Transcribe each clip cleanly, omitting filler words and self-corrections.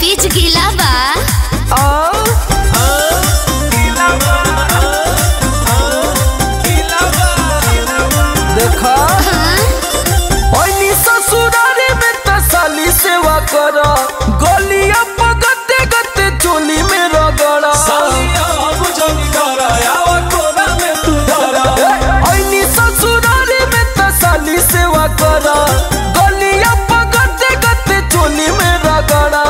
बीच गीला बा देखा ससुरारी में तसाली सेवा करा गोलिया पगते गते चोली में रगड़ा ससुरारी में तसाली सेवा करा गोलिया पगते गते चोली में रगड़ा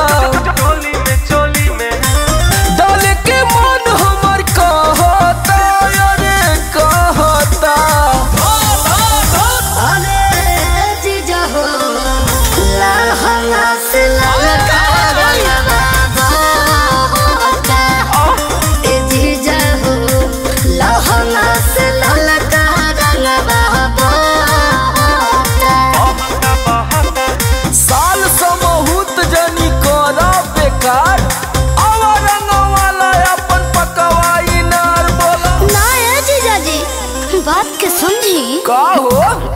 डाले के मन हमर कहता अरे कहता साल समहूत जनी करा बेकार वाला अपन पकवाई नार बोला ना है जीजा जी बात के समझी का हो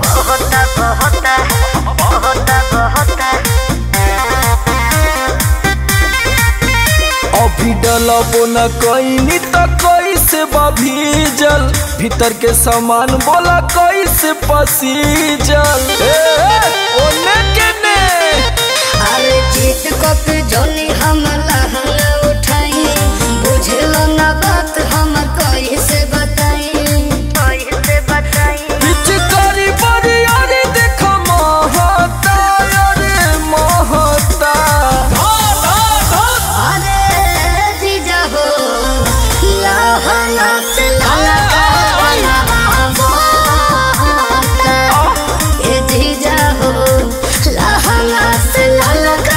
अभी डलबो न कईनी त कैसे भीजल भीतर के सामान बोला कैसे पसीजल ओने के ने अरे जीत कप जोनी हम लहंगा उठाई बुझलो ना बात हम कैसे बताई पिचकारी बड़ी अरे देख महता अरे महता अरे जीजा हो लहंगा से लहंगा ए जीजा हो लहंगा से लहंगा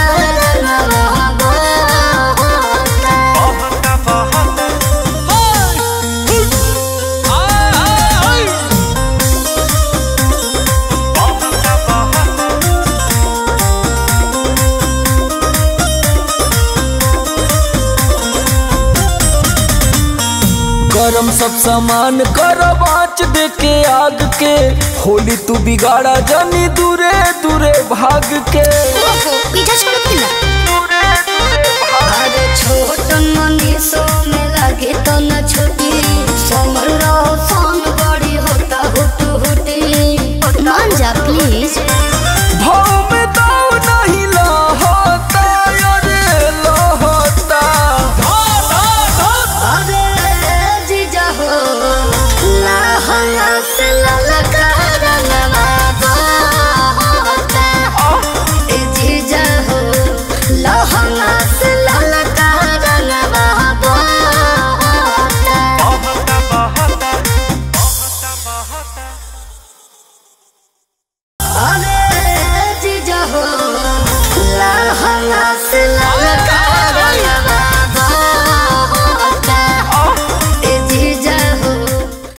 गरम सब सामान कर बाँच दे के आग के होली तू बिगाड़ा जानी दूरे दूरे भाग के